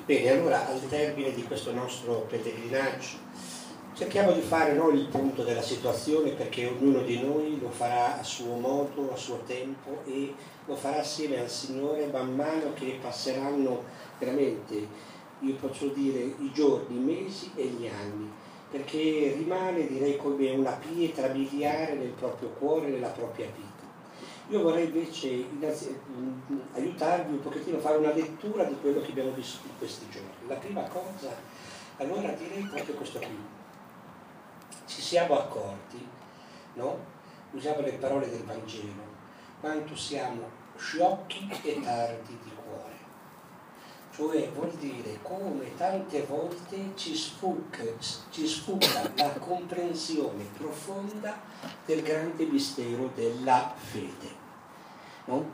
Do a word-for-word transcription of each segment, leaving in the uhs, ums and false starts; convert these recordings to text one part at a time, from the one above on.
Bene, allora al termine di questo nostro pellegrinaggio cerchiamo di fare noi il punto della situazione, perché ognuno di noi lo farà a suo modo, a suo tempo, e lo farà assieme al Signore man mano che passeranno veramente, io posso dire, i giorni, i mesi e gli anni, perché rimane, direi, come una pietra miliare nel proprio cuore, nella propria vita. Io vorrei invece aiutarvi un pochettino a fare una lettura di quello che abbiamo vissuto in questi giorni. La prima cosa, allora, direi proprio questo qui. Ci siamo accorti, no? Usiamo le parole del Vangelo, quanto siamo sciocchi e tardi di cuore. Cioè vuol dire come tante volte ci sfugga, ci sfugga la comprensione profonda del grande mistero della fede. No?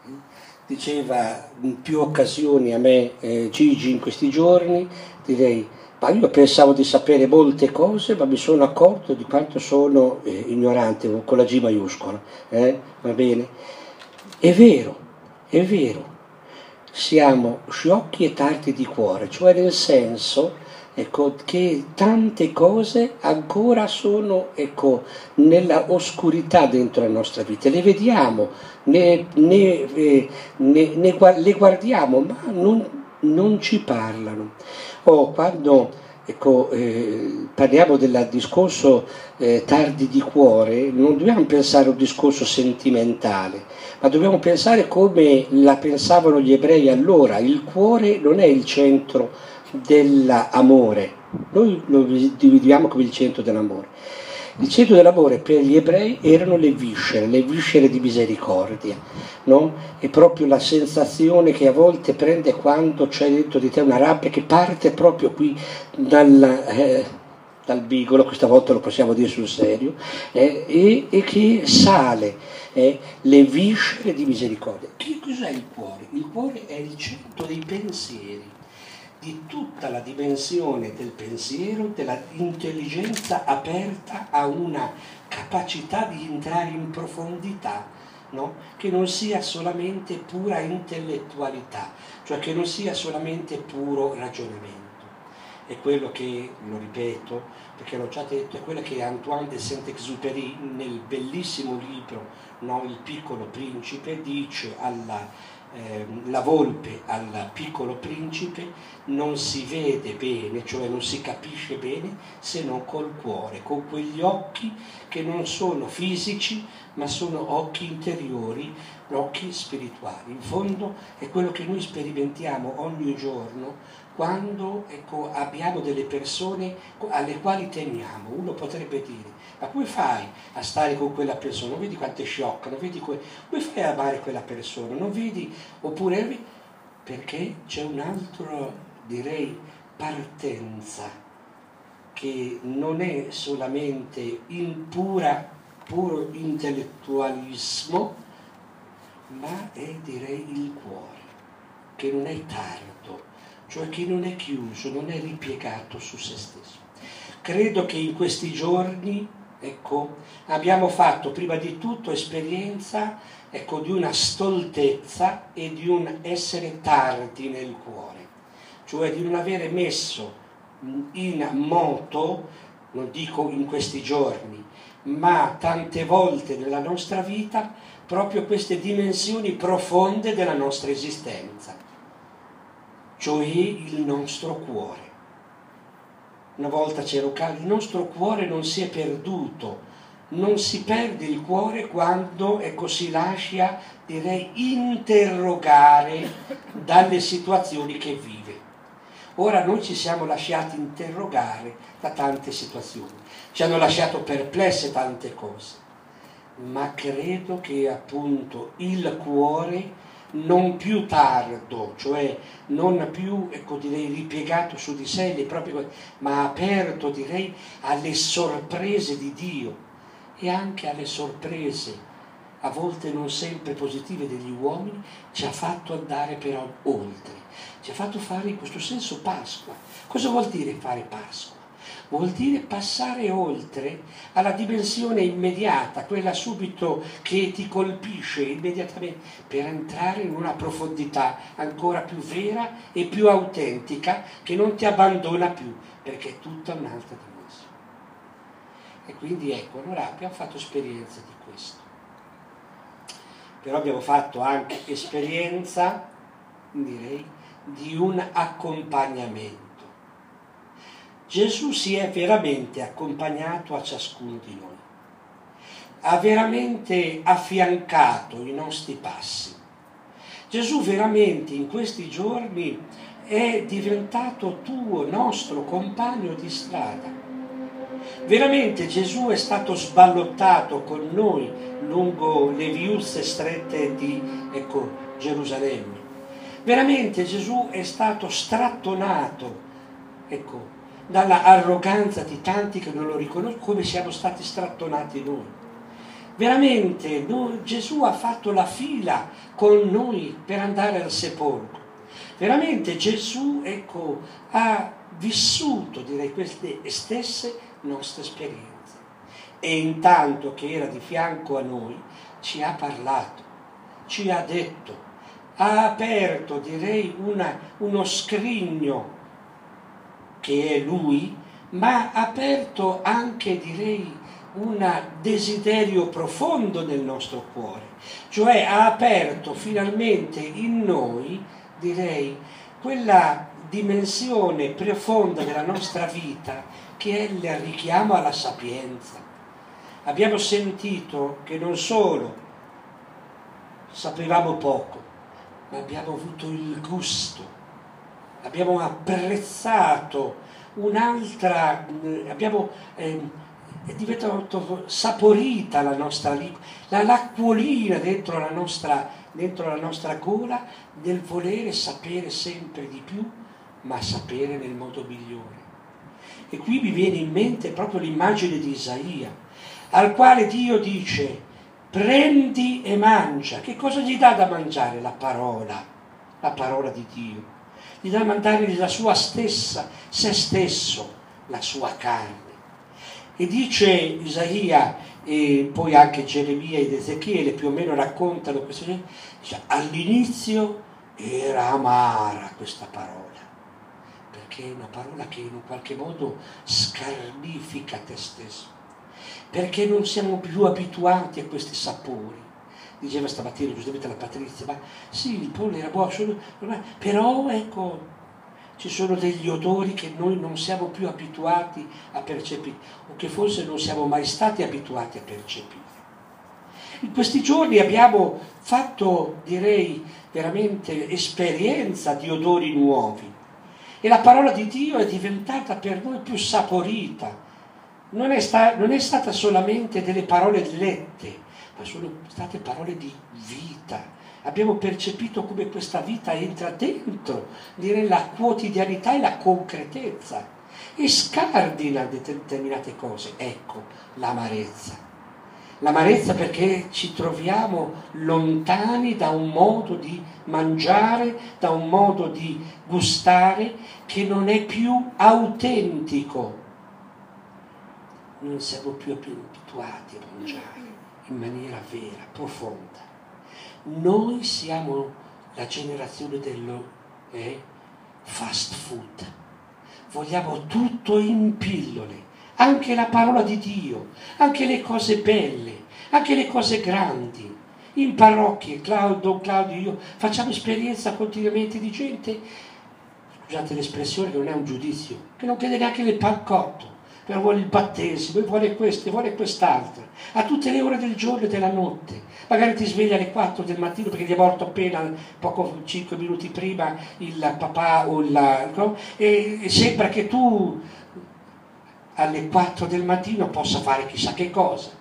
Diceva in più occasioni a me eh, Gigi in questi giorni, direi, ma io pensavo di sapere molte cose, ma mi sono accorto di quanto sono eh, ignorante, con la G maiuscola, eh? Va bene? È vero, è vero, siamo sciocchi e tardi di cuore, cioè nel senso, ecco, che tante cose ancora sono, ecco, nella oscurità dentro la nostra vita, le vediamo, ne, ne, eh, ne, ne, le guardiamo, ma non, non ci parlano. O quando, ecco, eh, parliamo del discorso eh, tardi di cuore, non dobbiamo pensare a un discorso sentimentale, ma dobbiamo pensare come la pensavano gli ebrei allora. Il cuore non è il centro dell'amore, noi lo dividiamo come il centro dell'amore. Il centro dell'amore per gli ebrei erano le viscere, le viscere di misericordia, no? È proprio la sensazione che a volte prende quando c'è dentro di te una rabbia che parte proprio qui dal, eh, dal bigolo, questa volta lo possiamo dire sul serio, eh, e, e che sale, eh, le viscere di misericordia. Che cos'è il cuore? Il cuore è il centro dei pensieri, di tutta la dimensione del pensiero, dell'intelligenza aperta a una capacità di entrare in profondità, no? Che non sia solamente pura intellettualità, cioè che non sia solamente puro ragionamento. È quello che, lo ripeto, perché l'ho già detto, è quello che Antoine de Saint-Exupéry nel bellissimo libro, no, Il piccolo principe, dice alla Eh, la volpe al piccolo principe: non si vede bene, cioè non si capisce bene se non col cuore, con quegli occhi che non sono fisici ma sono occhi interiori, occhi spirituali. In fondo è quello che noi sperimentiamo ogni giorno quando, ecco, abbiamo delle persone alle quali teniamo. Uno potrebbe dire: ma come fai a stare con quella persona? Non vedi quanto è sciocca? Non vedi que- come fai a amare quella persona? Non vedi? Oppure perché c'è un altro, direi, partenza, che non è solamente in pura, puro intellettualismo, ma è, direi, il cuore, che non è tardo, cioè che non è chiuso, non è ripiegato su se stesso. Credo che in questi giorni, ecco, abbiamo fatto prima di tutto esperienza, ecco, di una stoltezza e di un essere tardi nel cuore, cioè di non avere messo in moto, non dico in questi giorni, ma tante volte nella nostra vita, proprio queste dimensioni profonde della nostra esistenza, cioè il nostro cuore. Una volta c'era un caso, il nostro cuore non si è perduto, non si perde il cuore quando, ecco, si lascia, direi, interrogare dalle situazioni che vive. Ora noi ci siamo lasciati interrogare da tante situazioni, ci hanno lasciato perplesse tante cose, ma credo che appunto il cuore, non più tardo, cioè non più, ecco, direi, ripiegato su di sé, le proprie cose, ma aperto, direi, alle sorprese di Dio e anche alle sorprese, a volte non sempre positive, degli uomini, ci ha fatto andare però oltre, ci ha fatto fare in questo senso Pasqua. Cosa vuol dire fare Pasqua? vuol dire passare oltre alla dimensione immediata, quella subito che ti colpisce immediatamente, per entrare in una profondità ancora più vera e più autentica, che non ti abbandona più, perché è tutta un'altra dimensione. E quindi ecco, allora abbiamo fatto esperienza di questo. Però abbiamo fatto anche esperienza, direi, di un accompagnamento. Gesù si è veramente accompagnato a ciascuno di noi, ha veramente affiancato i nostri passi. Gesù veramente in questi giorni è diventato tuo, nostro compagno di strada. Veramente Gesù è stato sballottato con noi lungo le viuzze strette di, ecco, Gerusalemme. Veramente Gesù è stato strattonato, ecco, dalla arroganza di tanti che non lo riconoscono, come siamo stati strattonati noi. Veramente noi, Gesù ha fatto la fila con noi per andare al sepolcro. Veramente Gesù, ecco, ha vissuto, direi, queste stesse nostre esperienze. E intanto che era di fianco a noi, ci ha parlato, ci ha detto, ha aperto, direi, una, uno scrigno che è Lui, ma ha aperto anche, direi, un desiderio profondo nel nostro cuore, cioè ha aperto finalmente in noi, direi, quella dimensione profonda della nostra vita che è il richiamo alla sapienza. Abbiamo sentito che non solo sapevamo poco, ma abbiamo avuto il gusto, abbiamo apprezzato un'altra, abbiamo, eh, è diventato saporita la nostra lingua, la l'acquolina dentro la nostra, dentro la nostra gola, del volere sapere sempre di più, ma sapere nel modo migliore. E qui mi viene in mente proprio l'immagine di Isaia, al quale Dio dice: prendi e mangia. Che cosa gli dà da mangiare? La parola, la parola di Dio. Gli dà da mangiare la sua stessa, se stesso, la sua carne. E dice Isaia, e poi anche Geremia ed Ezechiele più o meno raccontano questo, dice, all'inizio era amara questa parola, perché è una parola che in un qualche modo scarnifica te stesso, perché non siamo più abituati a questi sapori. Diceva stamattina giustamente la Patrizia, ma sì, il pollo era buono, però ecco, ci sono degli odori che noi non siamo più abituati a percepire, o che forse non siamo mai stati abituati a percepire. In questi giorni abbiamo fatto, direi, veramente esperienza di odori nuovi, e la parola di Dio è diventata per noi più saporita. Non è, sta, non è stata solamente delle parole lette, ma sono state parole di vita. Abbiamo percepito come questa vita entra dentro, direi, la quotidianità e la concretezza, e scardina determinate cose. Ecco l'amarezza. L'amarezza perché ci troviamo lontani da un modo di mangiare, da un modo di gustare che non è più autentico. Non siamo più abituati a mangiare in maniera vera, profonda. Noi siamo la generazione dello eh, fast food. Vogliamo tutto in pillole, anche la parola di Dio, anche le cose belle, anche le cose grandi. In parrocchie, Claudio, Claudio io facciamo esperienza continuamente di gente, scusate l'espressione che non è un giudizio, che non crede neanche nel pancotto, però vuole il battesimo, vuole questo, vuole quest'altro, a tutte le ore del giorno e della notte. Magari ti sveglia alle quattro del mattino perché gli è morto appena, poco, cinque minuti prima, il papà o il, no? e, e sembra che tu alle quattro del mattino possa fare chissà che cosa.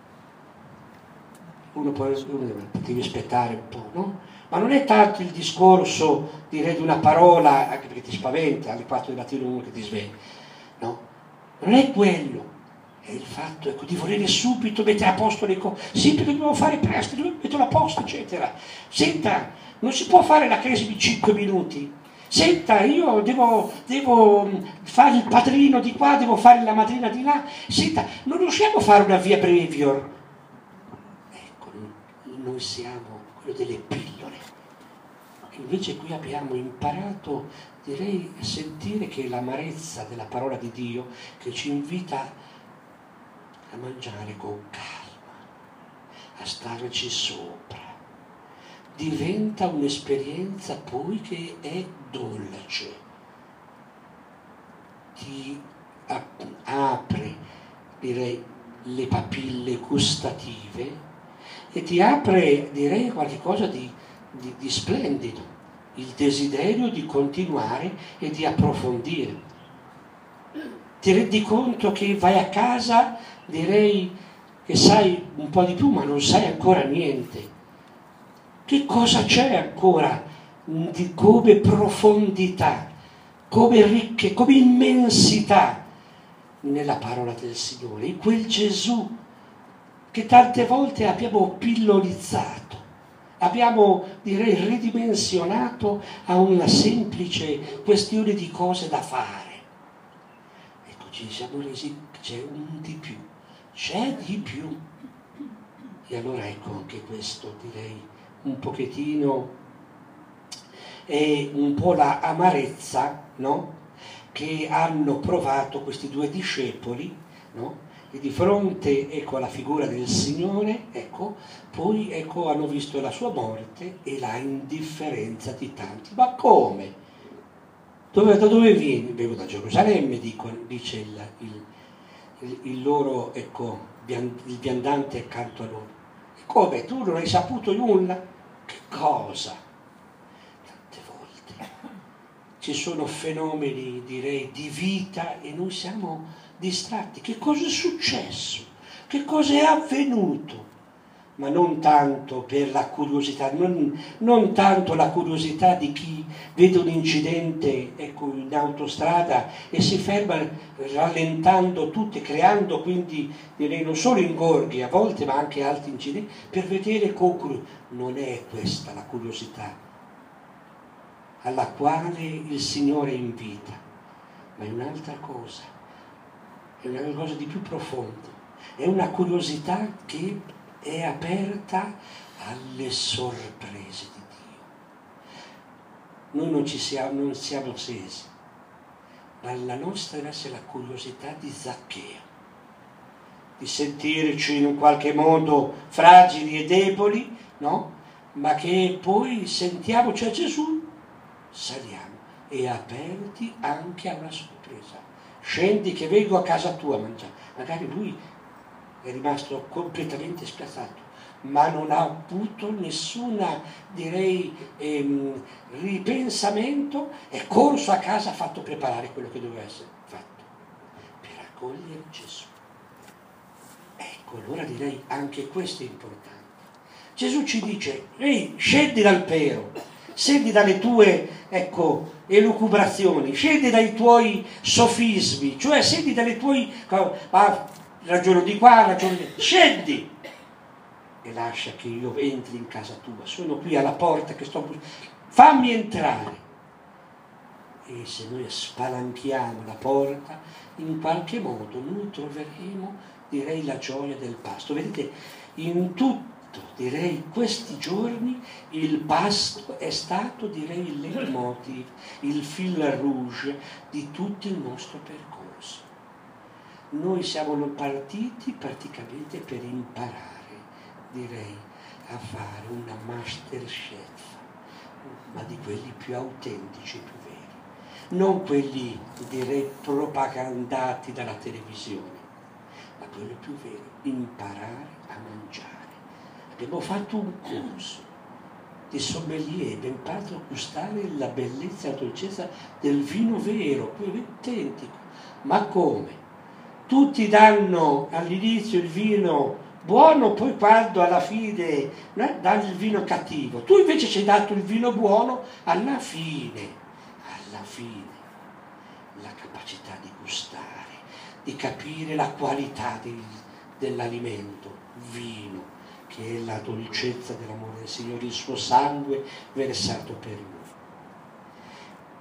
Uno può, uno devi aspettare un po', no? Ma non è tanto il discorso, direi, di una parola, anche perché ti spaventa alle quattro del mattino uno che ti sveglia, no? Non è quello, è il fatto, ecco, di volere subito mettere a posto le cose. Sì, perché dobbiamo fare presto, dobbiamo metterlo a posto, eccetera. Senta, non si può fare la crisi di cinque minuti. Senta, io devo, devo fare il padrino di qua, devo fare la madrina di là. Senta, non riusciamo a fare una via brevior? Ecco, noi siamo quello delle pillole. Invece qui abbiamo imparato, direi, a sentire che l'amarezza della parola di Dio che ci invita a mangiare con calma, a starci sopra, diventa un'esperienza poi che è dolce, ti apre, direi, le papille gustative e ti apre, direi, qualcosa di, di, di splendido, il desiderio di continuare e di approfondire. Ti rendi conto che vai a casa, direi, che sai un po' di più, ma non sai ancora niente. Che cosa c'è ancora di come profondità, come ricche, come immensità nella parola del Signore, in quel Gesù che tante volte abbiamo pillolizzato, abbiamo, direi, ridimensionato a una semplice questione di cose da fare. Ecco, ci siamo resi, c'è un di più, c'è di più. E allora ecco anche questo, direi, un pochettino è un po' la amarezza, no? Che hanno provato questi due discepoli, no? E di fronte, ecco, alla figura del Signore, ecco, poi ecco, hanno visto la sua morte e la indifferenza di tanti. Ma come? Dove, da dove vieni? Vengo da Gerusalemme, dico, dice il, il, il, il loro, ecco, il viandante accanto a loro. E come? Tu non hai saputo nulla? Che cosa? Tante volte ci sono fenomeni, direi, di vita e noi siamo distratti. Che cosa è successo? Che cosa è avvenuto? Ma non tanto per la curiosità, non, non tanto la curiosità di chi vede un incidente, ecco, in autostrada e si ferma rallentando tutti, creando quindi, direi, non solo ingorghi a volte ma anche altri incidenti, per vedere con curiosità. Non è questa la curiosità alla quale il Signore invita, ma è un'altra cosa, è una cosa di più profondo, è una curiosità che è aperta alle sorprese di Dio. Noi non ci siamo, non siamo sesi, ma la nostra deve essere la curiosità di Zaccheo, di sentirci in un qualche modo fragili e deboli, no? Ma che poi sentiamo, cioè Gesù, saliamo e aperti anche a una sorpresa. Scendi che vengo a casa tua a mangiare. Magari lui è rimasto completamente spiazzato, ma non ha avuto nessuna, direi, ehm, ripensamento, è corso a casa, ha fatto preparare quello che doveva essere fatto per accogliere Gesù. Ecco, allora direi anche questo è importante. Gesù ci dice, ehi, scendi dal pero, scendi dalle tue, ecco, elucubrazioni, scendi dai tuoi sofismi, cioè scendi dalle tue... Ah, ragiono di qua, ragiono di qua, scendi e lascia che io entri in casa tua, sono qui alla porta che sto buscando, fammi entrare. E se noi spalanchiamo la porta, in qualche modo noi troveremo, direi, la gioia del pasto. Vedete, in tutto, direi, questi giorni il pasto è stato, direi, il leitmotiv, il fil rouge di tutto il nostro percorso. Noi siamo partiti praticamente per imparare, direi, a fare una masterchef, ma di quelli più autentici, più veri. Non quelli, direi, propagandati dalla televisione, ma quelli più veri, imparare a mangiare. Abbiamo fatto un corso di sommelier, abbiamo imparato a gustare la bellezza e la dolcezza del vino vero, quello autentico. Ma come? Tutti danno all'inizio il vino buono, poi quando alla fine no, danno il vino cattivo. Tu invece ci hai dato il vino buono alla fine, alla fine, la capacità di gustare, di capire la qualità del, dell'alimento, vino, che è la dolcezza dell'amore del Signore, il suo sangue versato per noi.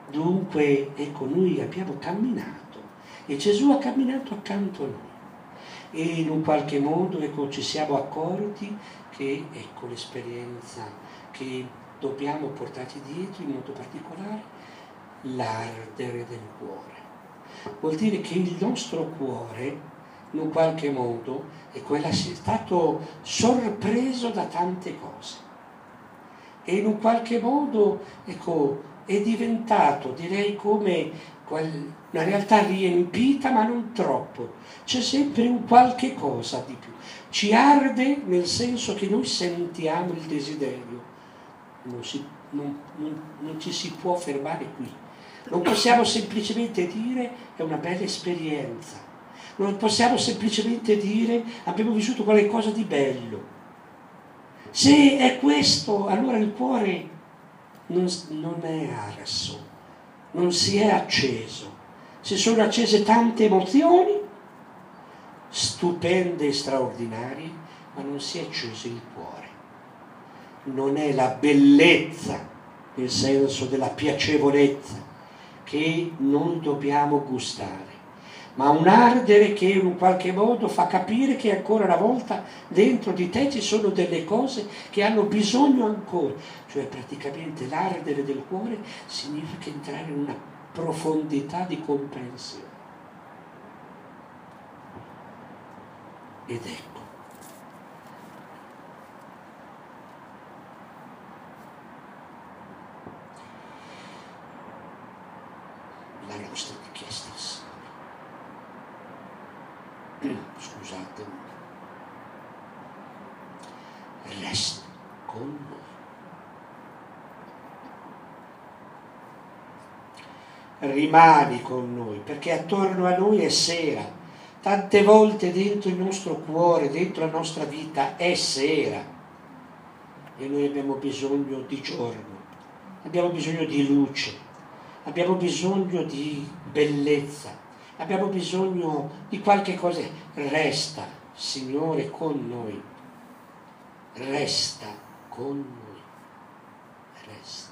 Dunque, ecco, noi abbiamo camminato e Gesù ha camminato accanto a noi e in un qualche modo, ecco, ci siamo accorti che, ecco, l'esperienza che dobbiamo portarci dietro, in modo particolare, l'ardere del cuore. Vuol dire che il nostro cuore, in un qualche modo, ecco, è stato sorpreso da tante cose e in un qualche modo, ecco, è diventato, direi, come una realtà riempita, ma non troppo. C'è sempre un qualche cosa di più. Ci arde nel senso che noi sentiamo il desiderio. Non, si, non, non, non ci si può fermare qui. Non possiamo semplicemente dire è una bella esperienza. Non possiamo semplicemente dire abbiamo vissuto qualcosa di bello. Se è questo, allora il cuore non, non è arso, non si è acceso. Si sono accese tante emozioni, stupende e straordinarie, ma non si è acceso il cuore. Non è la bellezza, nel senso della piacevolezza, che noi dobbiamo gustare, ma un ardere che in un qualche modo fa capire che ancora una volta dentro di te ci sono delle cose che hanno bisogno ancora. Cioè praticamente l'ardere del cuore significa entrare in una profondità di comprensione. Ed ecco, la nostra richiesta al Signore, scusate, resta con noi, rimani con noi, perché attorno a noi è sera. Tante volte dentro il nostro cuore, dentro la nostra vita è sera e noi abbiamo bisogno di giorno, abbiamo bisogno di luce, abbiamo bisogno di bellezza, abbiamo bisogno di qualche cosa. Resta, Signore, con noi, resta con noi, resta.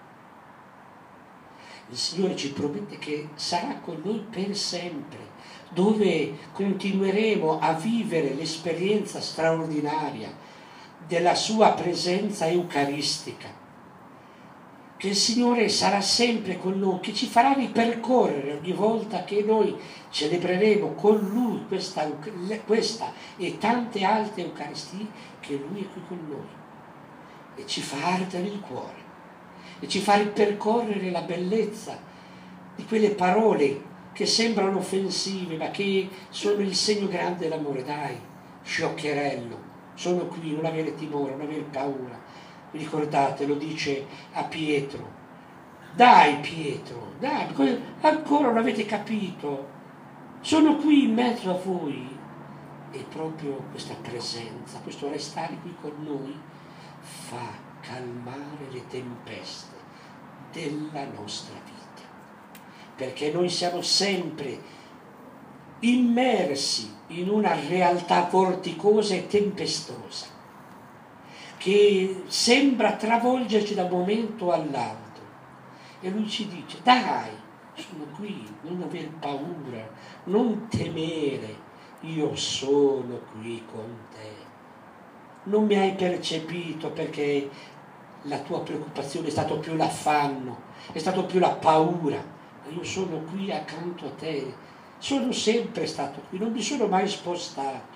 Il Signore ci promette che sarà con noi per sempre, dove continueremo a vivere l'esperienza straordinaria della sua presenza eucaristica, che il Signore sarà sempre con noi, che ci farà ripercorrere ogni volta che noi celebreremo con Lui questa, questa e tante altre Eucaristie, che Lui è qui con noi e ci fa ardere il cuore e ci fa ripercorrere la bellezza di quelle parole che sembrano offensive, ma che sono il segno grande dell'amore. Dai, scioccherello, sono qui, non avere timore, non avere paura. Vi ricordate, lo dice a Pietro. Dai Pietro, dai, ancora non avete capito? Sono qui in mezzo a voi. E proprio questa presenza, questo restare qui con noi, fa calmare le tempeste della nostra vita. Perché noi siamo sempre immersi in una realtà vorticosa e tempestosa, che sembra travolgerci da un momento all'altro. E Lui ci dice, dai, sono qui, non aver paura, non temere, io sono qui con te. Non mi hai percepito perché la tua preoccupazione è stato più l'affanno, è stato più la paura. Io sono qui accanto a te, sono sempre stato qui, non mi sono mai spostato.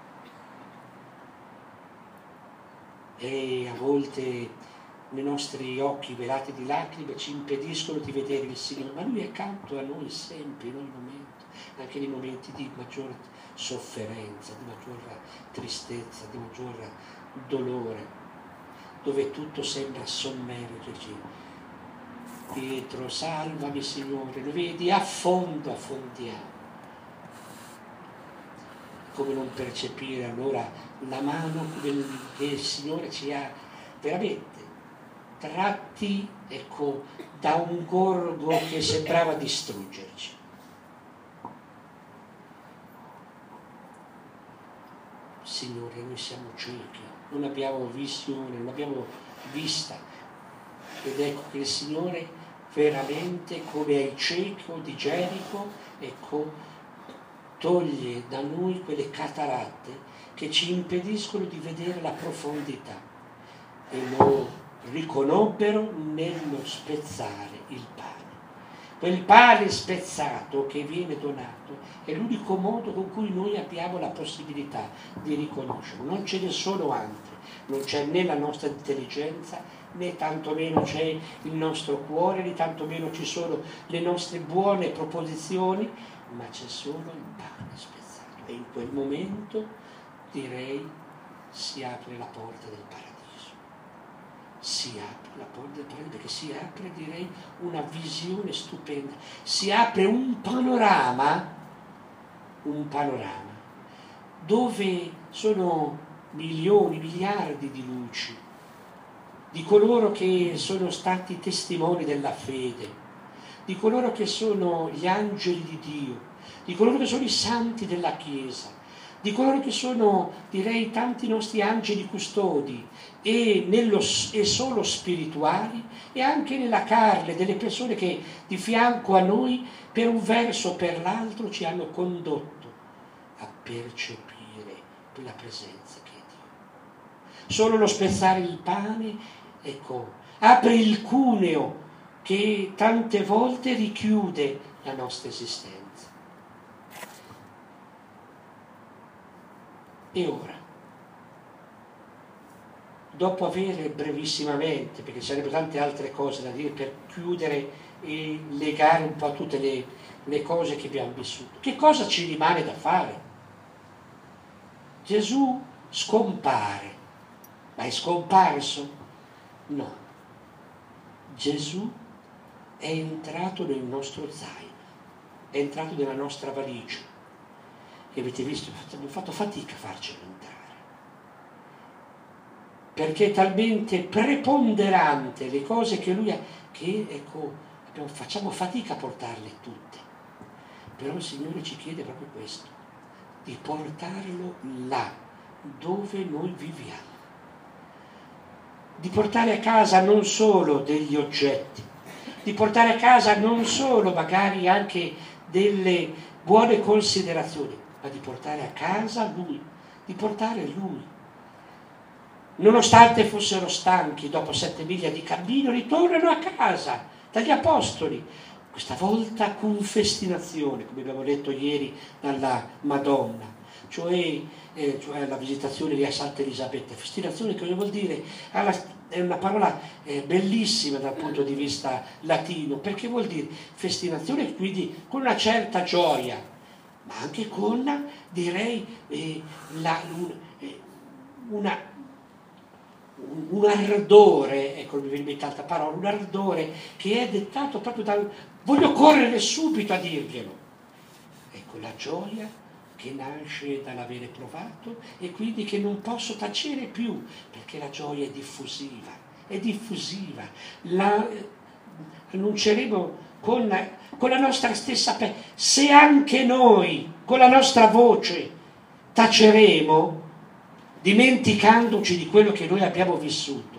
E a volte i nostri occhi velati di lacrime ci impediscono di vedere il Signore, ma Lui è accanto a noi sempre, in ogni momento, anche nei momenti di maggior sofferenza, di maggior tristezza, di maggior dolore, dove tutto sembra sommergerci. Pietro, salvami Signore, lo vedi, affondo, affondiamo. Come non percepire allora la mano che il Signore ci ha veramente tratti, ecco, da un gorgo che sembrava distruggerci. Signore, noi siamo ciechi, non abbiamo visione, non abbiamo vista. Ed ecco che il Signore veramente come ai ciechi di Gerico, ecco, toglie da noi quelle cataratte che ci impediscono di vedere la profondità, e lo riconobbero nello spezzare il pane. Quel pane spezzato che viene donato è l'unico modo con cui noi abbiamo la possibilità di riconoscerlo. Non ce ne sono altri, non c'è né la nostra intelligenza, né tantomeno c'è il nostro cuore, né tantomeno ci sono le nostre buone proposizioni, ma c'è solo il pane spezzato. E in quel momento, direi, si apre la porta del paradiso. Si apre la porta del paradiso, perché si apre, direi, una visione stupenda. Si apre un panorama, un panorama, dove sono milioni, miliardi di luci, di coloro che sono stati testimoni della fede, di coloro che sono gli angeli di Dio, di coloro che sono i santi della Chiesa, di coloro che sono, direi, tanti nostri angeli custodi, e, nello, e solo spirituali, e anche nella carne, delle persone che di fianco a noi, per un verso o per l'altro, ci hanno condotto a percepire la presenza che è Dio. Solo lo spezzare il pane, ecco, apre il cuneo che tante volte richiude la nostra esistenza. E ora, dopo avere brevissimamente, perché ci sarebbero tante altre cose da dire per chiudere e legare un po' a tutte le, le cose che abbiamo vissuto, che cosa ci rimane da fare? Gesù scompare, ma è scomparso? No. Gesù è entrato nel nostro zaino, è entrato nella nostra valigia. E avete visto, abbiamo fatto fatica a farcelo entrare, perché è talmente preponderante le cose che lui ha, che ecco, abbiamo, facciamo fatica a portarle tutte. Però il Signore ci chiede proprio questo, di portarlo là dove noi viviamo, di portare a casa non solo degli oggetti, di portare a casa non solo magari anche delle buone considerazioni, ma di portare a casa Lui, di portare Lui. Nonostante fossero stanchi, dopo sette miglia di cammino, ritornano a casa dagli Apostoli, questa volta con festinazione, come abbiamo detto ieri dalla Madonna, cioè, eh, cioè la visitazione lì a Santa Elisabetta. Festinazione che vuol dire, è una parola eh, bellissima dal punto di vista latino, perché vuol dire festinazione, quindi con una certa gioia, ma anche con, direi, eh, la, un, eh, una, un, un ardore, ecco, mi viene in mente altra parola, un ardore che è dettato proprio dal voglio correre subito a dirglielo. Ecco, la gioia che nasce dall'avere provato e quindi che non posso tacere più, perché la gioia è diffusiva, è diffusiva. La annunceremo con, con la nostra stessa pelle. Se anche noi, con la nostra voce, taceremo, dimenticandoci di quello che noi abbiamo vissuto,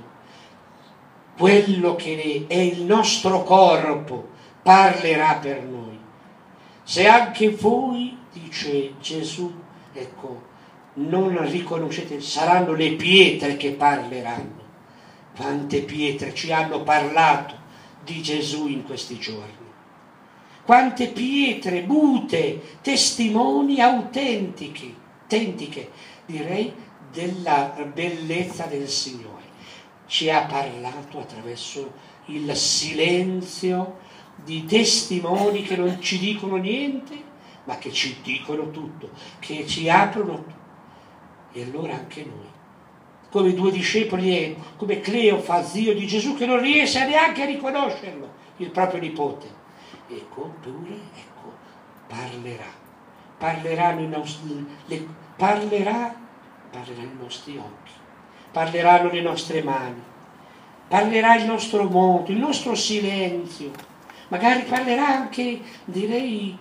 quello che è il nostro corpo parlerà per noi. Se anche voi, dice Gesù, ecco, non riconoscete, saranno le pietre che parleranno. Quante pietre ci hanno parlato di Gesù in questi giorni? Quante pietre mute, testimoni autentiche, autentiche, direi, della bellezza del Signore. Ci ha parlato attraverso il silenzio di testimoni che non ci dicono niente, ma che ci dicono tutto, che ci aprono tutto. E allora anche noi, come i due discepoli, come Cleofa, zio di Gesù, che non riesce neanche a riconoscerlo, il proprio nipote, ecco, pure, ecco, parlerà, parleranno i nostri, le, parlerà, parleranno i nostri occhi, parleranno le nostre mani, parlerà il nostro moto, il nostro silenzio, magari parlerà anche, direi,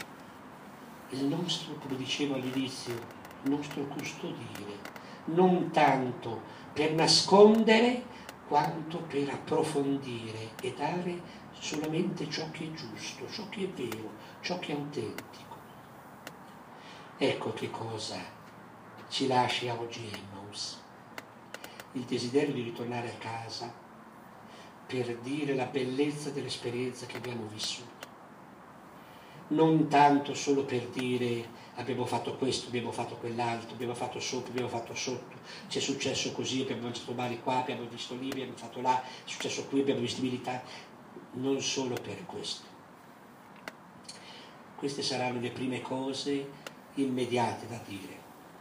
il nostro, come dicevo all'inizio, il nostro custodire, non tanto per nascondere quanto per approfondire e dare solamente ciò che è giusto, ciò che è vero, ciò che è autentico. Ecco che cosa ci lascia oggi Emmaus, il desiderio di ritornare a casa per dire la bellezza dell'esperienza che abbiamo vissuto. Non tanto solo per dire abbiamo fatto questo, abbiamo fatto quell'altro, abbiamo fatto sopra, abbiamo fatto sotto, ci è successo così, abbiamo mangiato male qua, abbiamo visto lì, abbiamo fatto là, è successo qui, abbiamo visto i militari. Non solo per questo. Queste saranno le prime cose immediate da dire,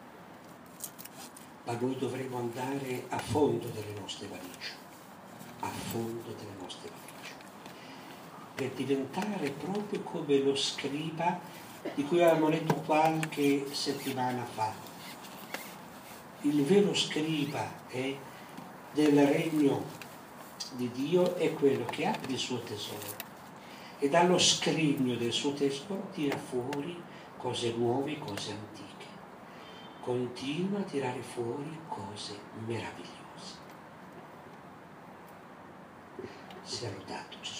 ma noi dovremo andare a fondo delle nostre valigie, a fondo delle nostre valigie, per diventare proprio come lo scriba di cui avevamo letto qualche settimana fa. Il vero scriba è del regno di Dio è quello che apre il suo tesoro e dallo scrigno del suo tesoro tira fuori cose nuove, cose antiche. Continua a tirare fuori cose meravigliose. Sia lodato Gesù.